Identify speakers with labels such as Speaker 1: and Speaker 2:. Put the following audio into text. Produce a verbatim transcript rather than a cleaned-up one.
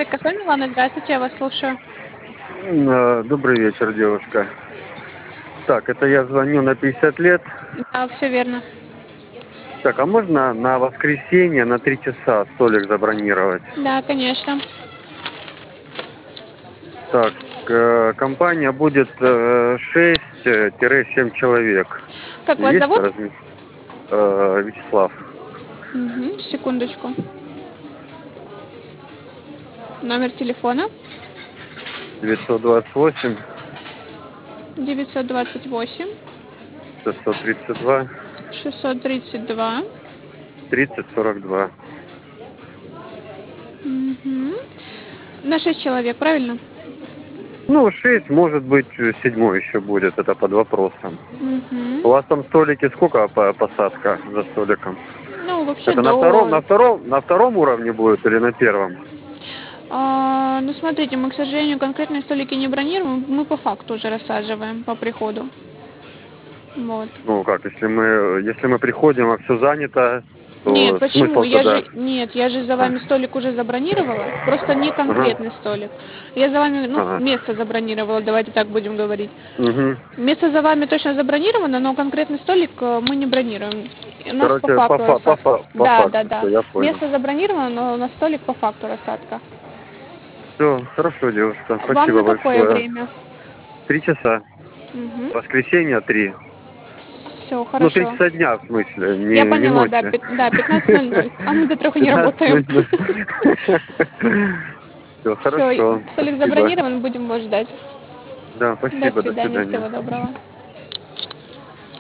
Speaker 1: кафе «Милана». Здравствуйте, я вас слушаю.
Speaker 2: М, Добрый вечер, девушка. Так, это я звоню на пятьдесят лет.
Speaker 1: Да, все верно.
Speaker 2: Так, а можно на воскресенье на три часа столик забронировать?
Speaker 1: Да, конечно.
Speaker 2: Так, э, компания будет э, шесть-семь человек.
Speaker 1: Как вас
Speaker 2: Есть
Speaker 1: зовут?
Speaker 2: размещение? Э, Вячеслав.
Speaker 1: Мгм, секундочку. Номер телефона
Speaker 2: девятьсот двадцать восемь
Speaker 1: девятьсот двадцать восемь
Speaker 2: шестьсот тридцать два
Speaker 1: шестьсот тридцать два.
Speaker 2: тридцать сорок два.
Speaker 1: Мгм. На шесть человек, правильно?
Speaker 2: Ну, шесть, может быть, седьмой еще будет, это под вопросом.
Speaker 1: Мгм.
Speaker 2: У вас там столики сколько по- посадка за столиком?
Speaker 1: Ну, вообще
Speaker 2: Это на втором,
Speaker 1: до...
Speaker 2: на втором, на втором уровне будет или на первом?
Speaker 1: А, ну, смотрите, мы, к сожалению, конкретные столики не бронируем, мы по факту уже рассаживаем по приходу. Вот.
Speaker 2: Ну как, если мы, если мы приходим, а все занято,
Speaker 1: Нет,
Speaker 2: то
Speaker 1: почему?
Speaker 2: смысл
Speaker 1: Я
Speaker 2: тогда?
Speaker 1: же, нет, я же за
Speaker 2: А,
Speaker 1: вами столик уже забронировала, просто не
Speaker 2: ага,
Speaker 1: конкретный столик. Я за вами, ну,
Speaker 2: ага,
Speaker 1: место забронировала, давайте так будем говорить.
Speaker 2: угу.
Speaker 1: Место за вами точно забронировано, но конкретный столик э, мы не бронируем. У нас по
Speaker 2: Короче, по,
Speaker 1: факту
Speaker 2: фа- по,
Speaker 1: рассадка.
Speaker 2: фа- по
Speaker 1: Да, да,
Speaker 2: факту,
Speaker 1: да.
Speaker 2: все, я понял.
Speaker 1: Место забронировано, но у нас столик по факту рассадка.
Speaker 2: Все, хорошо, девушка,
Speaker 1: Вам
Speaker 2: спасибо
Speaker 1: на какое
Speaker 2: большое.
Speaker 1: время?
Speaker 2: Три часа.
Speaker 1: Угу.
Speaker 2: Воскресенье три.
Speaker 1: Все,
Speaker 2: Ну, три
Speaker 1: хорошо.
Speaker 2: часа дня, в смысле,
Speaker 1: Я
Speaker 2: не, не
Speaker 1: поняла, да,
Speaker 2: ночи.
Speaker 1: пят- да, пятнадцать ноль ноль. А мы до трех не
Speaker 2: Пятнадцать
Speaker 1: работаем.
Speaker 2: ноль ноль. Все,
Speaker 1: Все,
Speaker 2: хорошо,
Speaker 1: столик
Speaker 2: спасибо.
Speaker 1: забронирован, будем вас ждать.
Speaker 2: Да,
Speaker 1: До
Speaker 2: спасибо, до
Speaker 1: свидания,
Speaker 2: свидания.
Speaker 1: всего доброго.